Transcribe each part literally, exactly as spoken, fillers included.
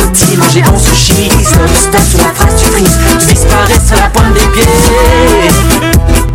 petit, manger en sushi. Stop, stop, sur la phrase tu frises, tu disparais sur la pointe des pieds.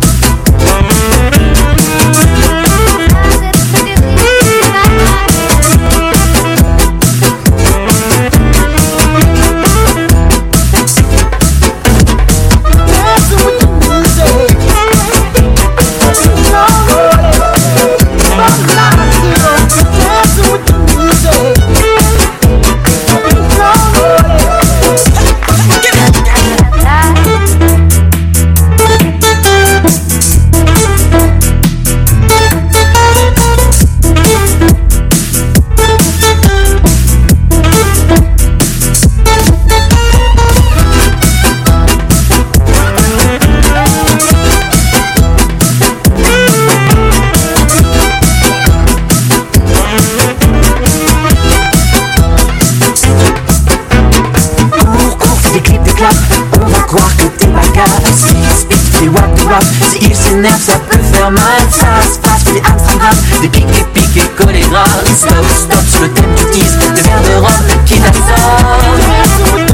On va croire que t'es bagarre. Si speed fait wap wap, si il s'énerve ça peut faire mal. Ça se passe, fais des Amsterdam, des piques et piques et collés gras. Stop, stop sur le thème du tease, de verre de rhum qui t'assomme.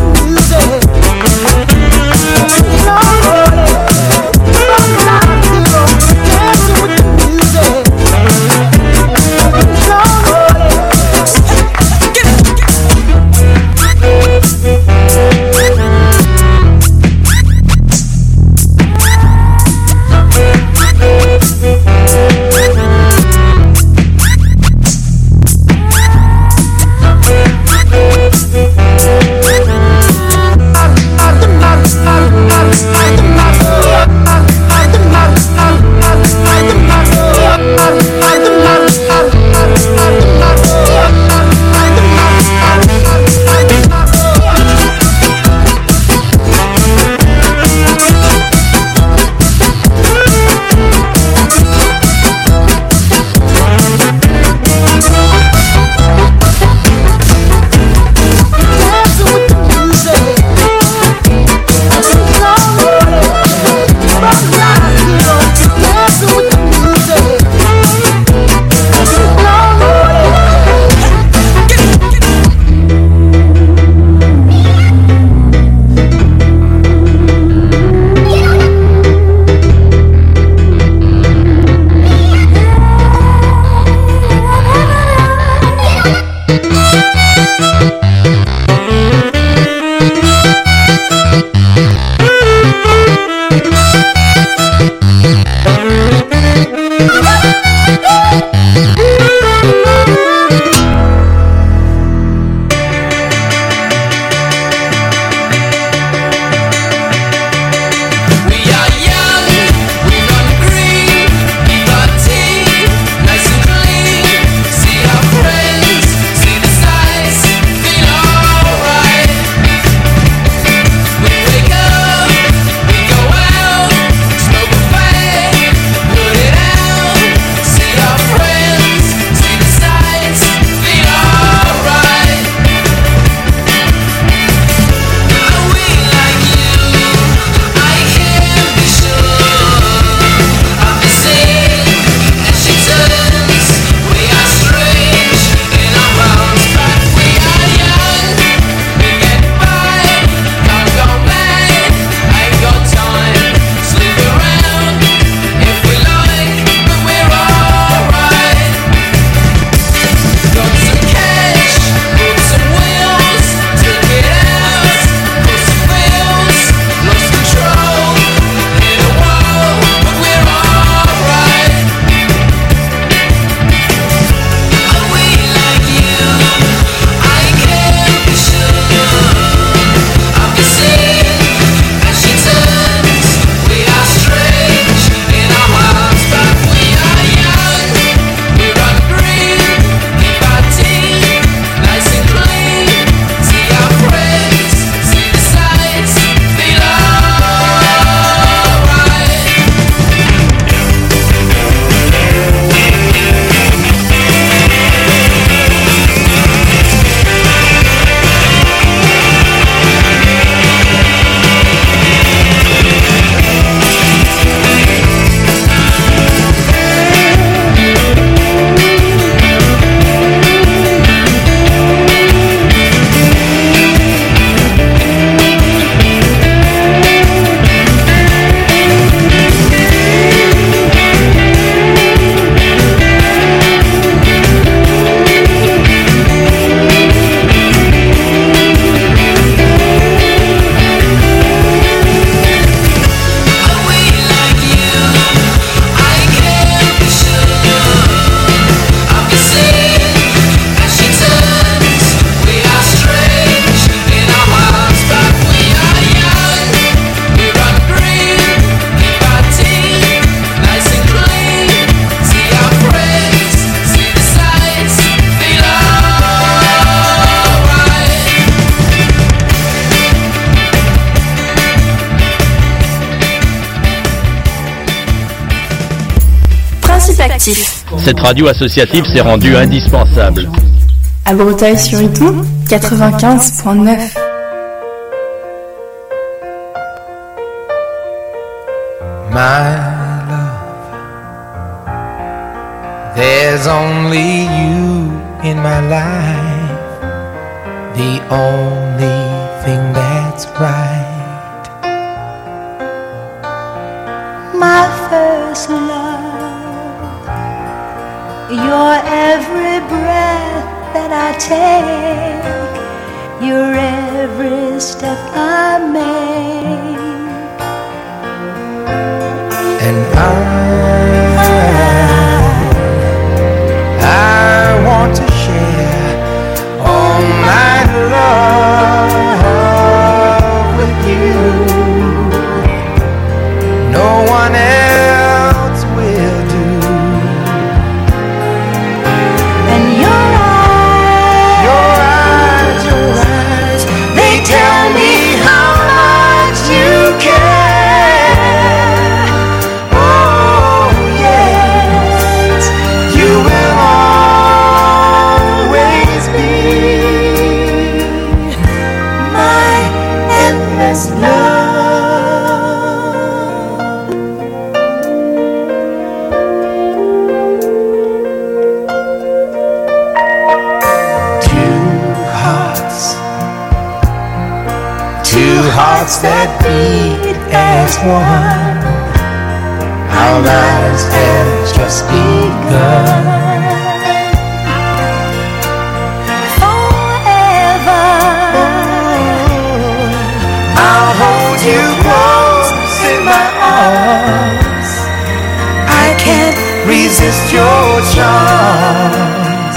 associatif. Cette radio associative s'est rendue indispensable. À Breteuil-sur-Iton, quatre-vingt-quinze point neuf. My love, there's only you in my life, the only thing that's right. My first love, your every breath that I take, your every step I make. And I, I want to share all my love with you. No one else will do. And your eyes, your eyes, your eyes, they tell me how much you care. Hearts that beat as one. Our lives have just begun. Forever, I'll hold you close in my arms. I can't resist your charms.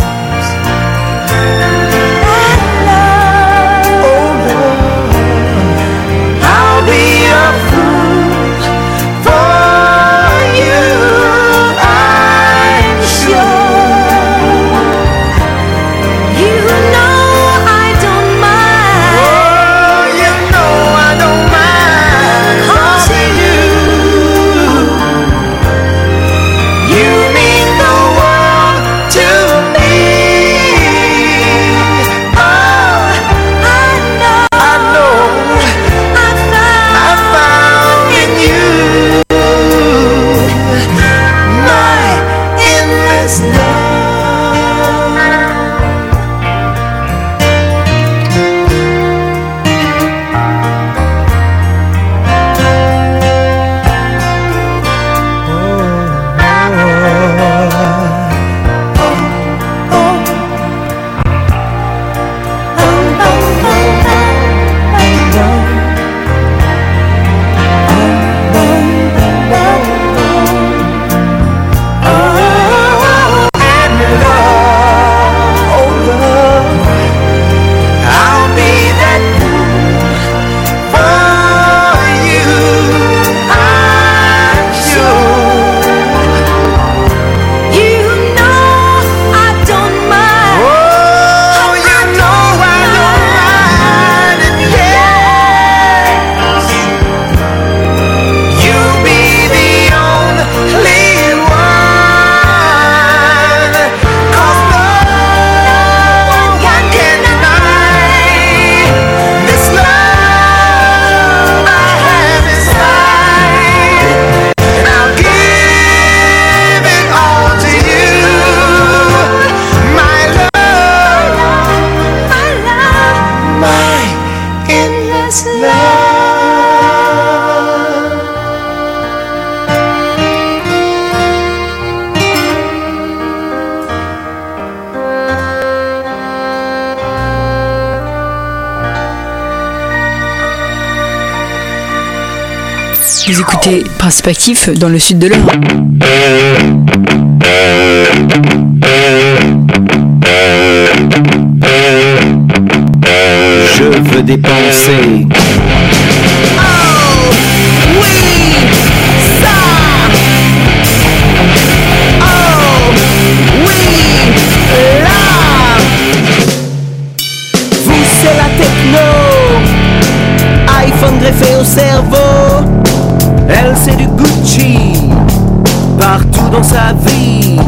Vous écoutez Principe Actif dans le sud de l'Eure. Je veux dépenser. Oh, oui, ça. Oh, oui, là. Vous, c'est la techno. iPhone greffé au cerveau. Elle, c'est du Gucci. Partout dans sa vie.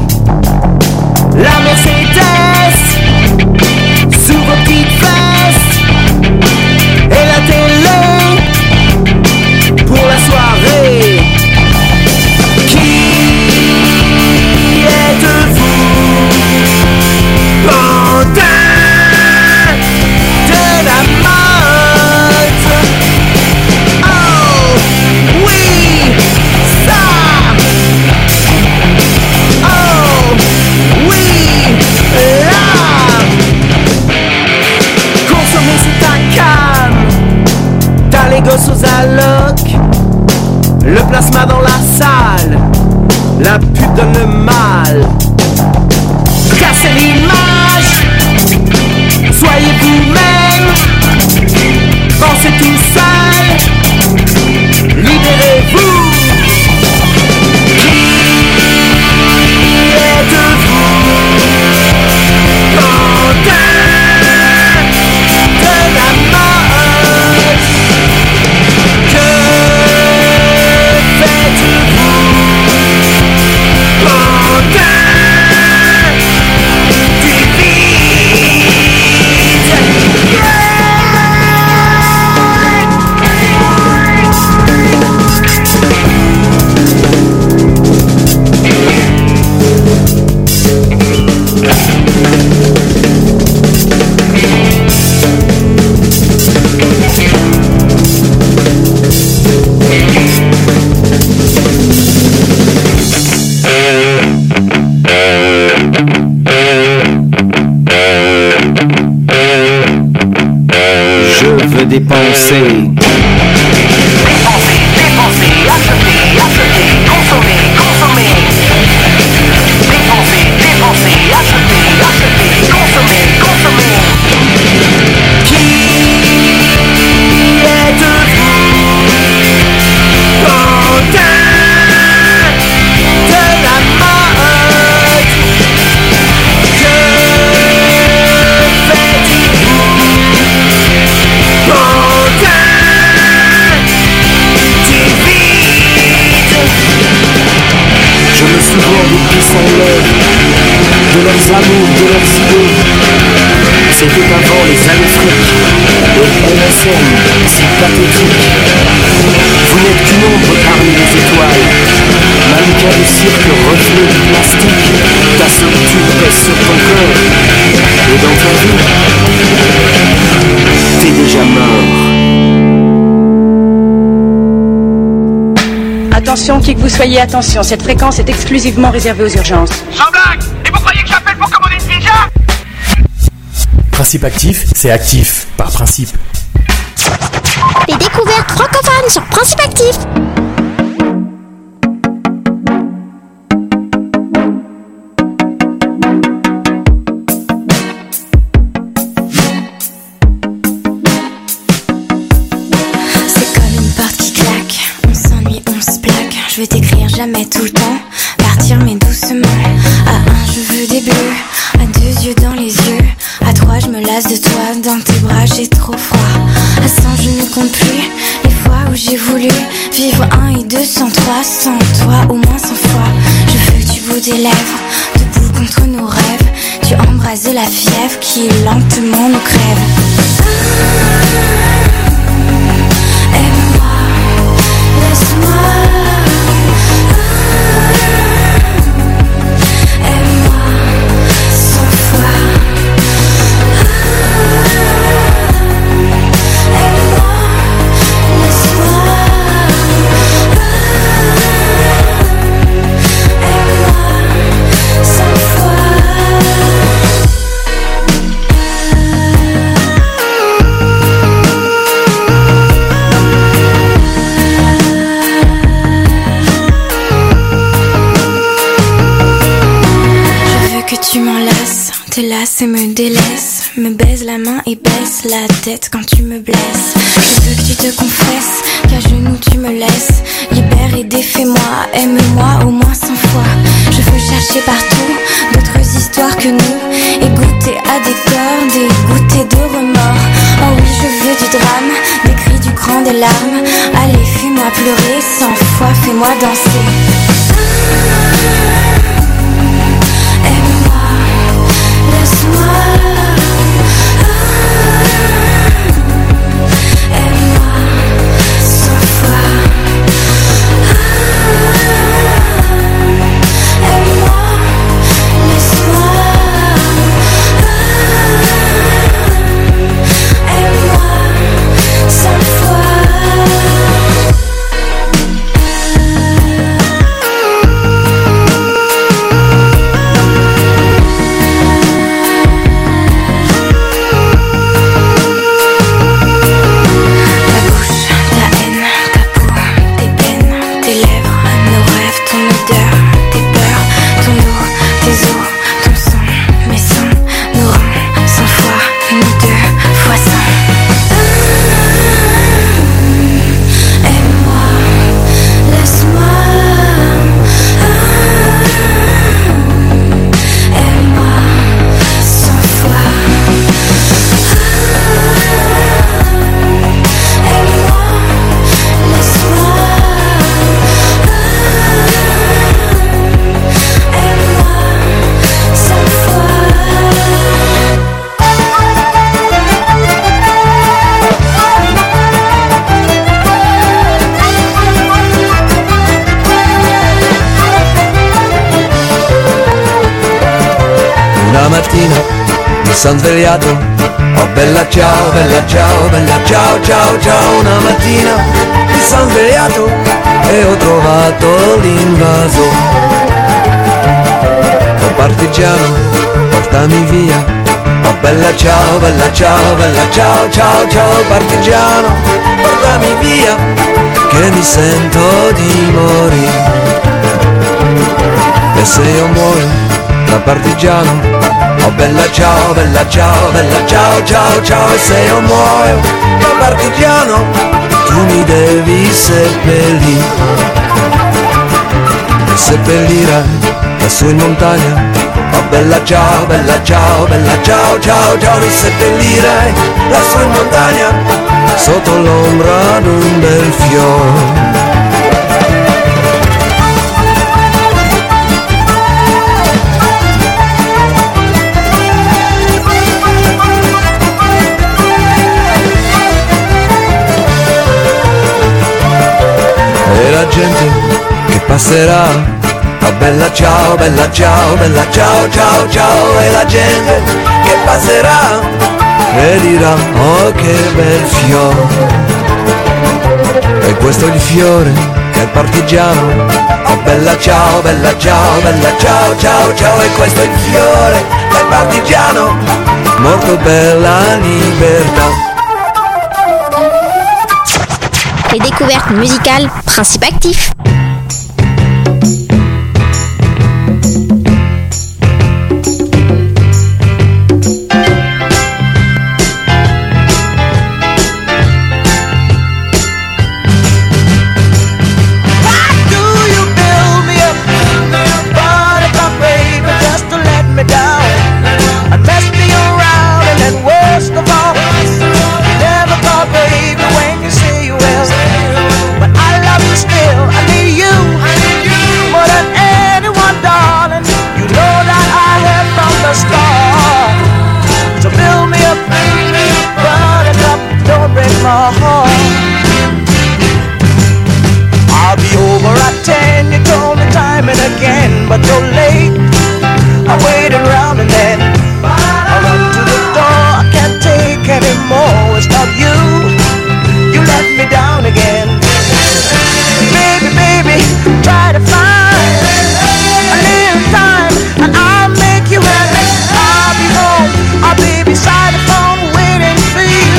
dépenser. Dépenser, dépenser, acheter, acheter, consommer, consommer. Dépenser, dépenser, acheter, acheter, consommer, consommer. Qui êtes-vous? Quentin de la mode. Que faites-vous? Quentin du vide. Je me souviens des puissants lèvres, de leurs amours, de leurs idées. C'était avant les années fric, et M S N, si pathétique. Vous n'êtes qu'une ombre parmi les étoiles, mannequin de cirque, reflet du plastique. Ta solitude pèse sur ton corps, et dans ta vie, t'es déjà mort. Attention, qui que vous soyez, attention, cette fréquence est exclusivement réservée aux urgences. Sans blague. Et vous croyez que j'appelle pour commander une pizza? Principe actif, c'est actif, par principe. Les découvertes francophones sur Principe Actif. C'est comme une porte qui claque, on s'ennuie, on se plaque. Je vais t'écrire jamais tout le temps, partir mais doucement. À un je veux des bleus, à deux yeux dans les yeux. À trois je me lasse de toi, dans tes bras j'ai trop froid. À cent je ne compte plus les fois où j'ai voulu vivre un et deux sans trois, sans toi au moins cent fois. Je veux que tu bouges des lèvres, debout contre nos rêves. Tu embrasses de la fièvre qui lentement nous crève. Aime-moi, laisse-moi. Tu m'enlaces, te lasses et me délaisses, me baise la main et baisse la tête quand tu me blesses. Je veux que tu te confesses, qu'à genoux tu me laisses. Libère et défais-moi, aime-moi au moins cent fois. Je veux chercher partout d'autres histoires que nous, et goûter à des corps, des goûters de remords. Oh oui, je veux du drame, des cris, du cran, des larmes. Allez, fais-moi pleurer, cent fois fais-moi danser. Aime-moi, laisse-moi. Aime-moi, cent fois. Aime-moi, laisse-moi. Aime-moi, cent fois. Una mattina mi son svegliato, oh bella ciao, bella ciao, bella ciao, ciao, ciao. Una mattina mi son svegliato e ho trovato l'invaso. Oh partigiano, portami via, Oh bella ciao, bella ciao, bella ciao, ciao, ciao partigiano, portami via che mi sento di morire. E se io muoio da partigiano, oh bella ciao, bella ciao, bella ciao, ciao, ciao. E se io muoio da partigiano, tu mi devi seppellire. E seppellirai lassù in montagna, oh bella ciao, bella ciao, bella ciao, ciao, ciao. Mi seppellirai lassù in montagna, sotto l'ombra d'un bel fiore. E la gente che passerà, oh bella ciao, bella ciao, bella ciao, ciao, ciao. E la gente che passerà e dirà, oh che bel fiore. E questo è il fiore che è il partigiano, oh bella ciao, bella ciao, bella ciao, ciao, ciao. E questo è il fiore che è il partigiano, morto per la libertà. Les découvertes musicales, principe actif. I'll be over at ten, you told me time and again, but you're late. I waited around and then I run to the door, I can't take anymore. It's not you, you let me down again. Baby, baby, try to find a little time and I'll make you happy. I'll be home, I'll be beside the phone waiting for you.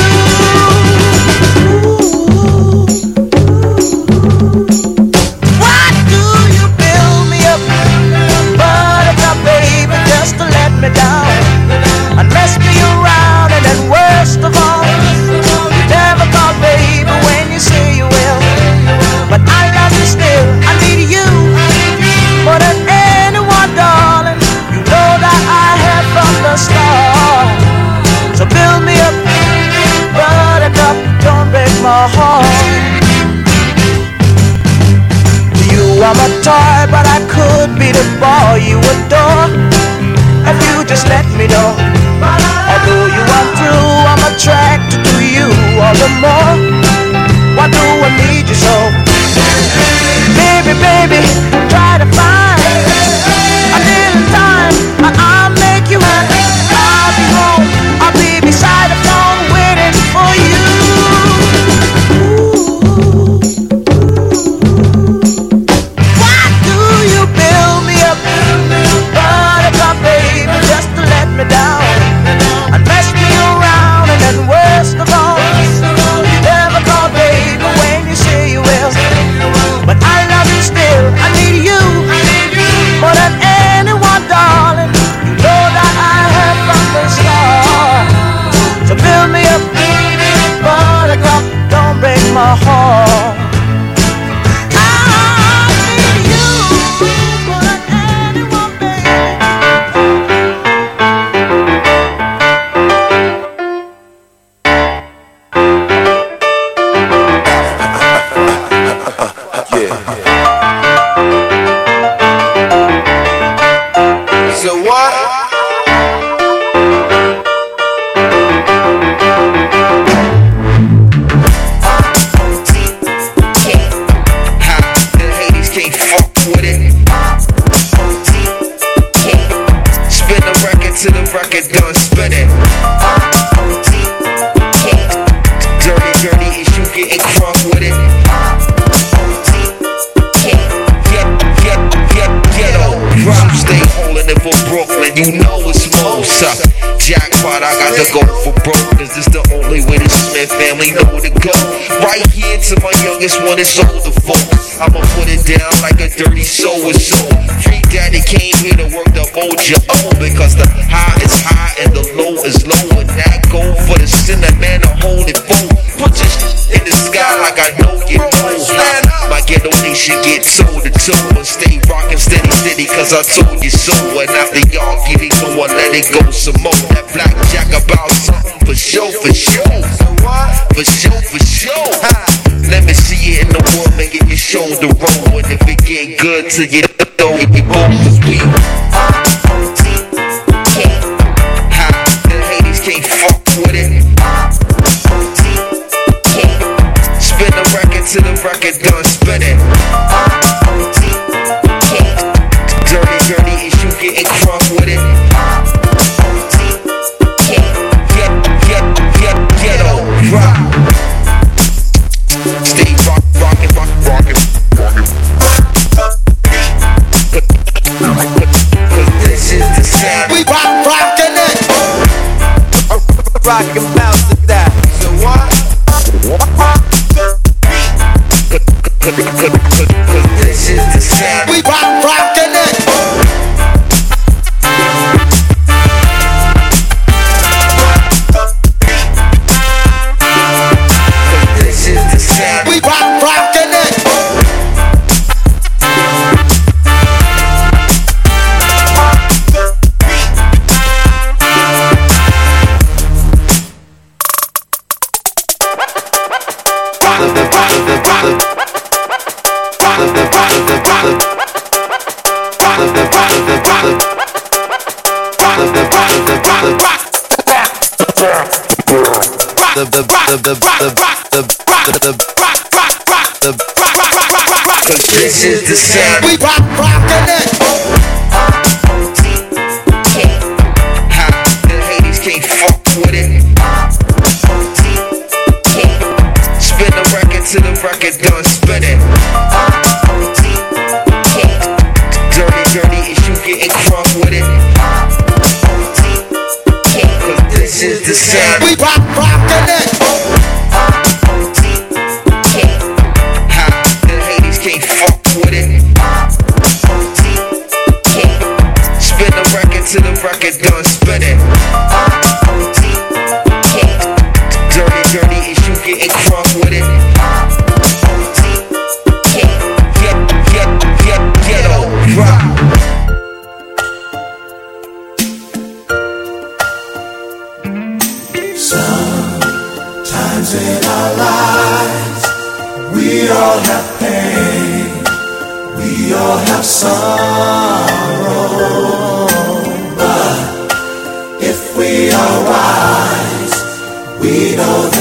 I'm a toy, but I could be the boy you adore if you just let me know. Although you are true, I'm attracted to you all the more. Why do I need you so? Baby, baby, try to find a little time and I'll make you happy. I'll be home, I'll be beside the phone waiting for you. Me down and mess me around, and then worst of all, you never call baby when you say you will. But I love you still, I need you more than anyone, darling. You know that I have from the start. So build me up, buttercup, don't break my heart. You know it's Mosa, jackpot to go for broke, cause it's the only way the Smith family know to go. Right here to my youngest one is older folks. I'ma put it down like a dirty soul is soul. Free daddy came here to work the mojo, because the high is high and the low is low. And that go for the sinner man to hold it full. Put your shit in the sky like I know you know. My ghetto nation get toe to toe, but stay rockin' steady steady, cause I told you so. And after y'all get it going, let it go some more. That blackjack about something for sure, for sure. For sure, for sure. Let me see it in the world, make it your shoulder roll. And if it get good to you, throw it, you both, cause we the haters can't fuck with it. Spin the record till the record done spinning. Dirty, dirty issue getting crunk with it. Get, get, get, ghetto rock. Stay rock, rockin', rock, rockin', rockin'. Cause this is the sound. We rock, rockin' it. Rockin' bounce to that. So what? Cause this is the sound. We rock, rockin' it. Cause this is the sound. We rock, rockin' it. Cause this is the sound. We rock, rockin' it. The haters can't fuck with it. Spin the record till the record done spinning. Dirty, dirty issue getting crunk with it. Cause this is the sound. We rock, rockin' it. The haters can't fuck with it. Spin the record till the record done spinning. Dirty, dirty issue getting crunk with it. Get, get, get, ghetto rock. Sometimes in our lives we all have pain, we all have sorrow. But if we are wise, we know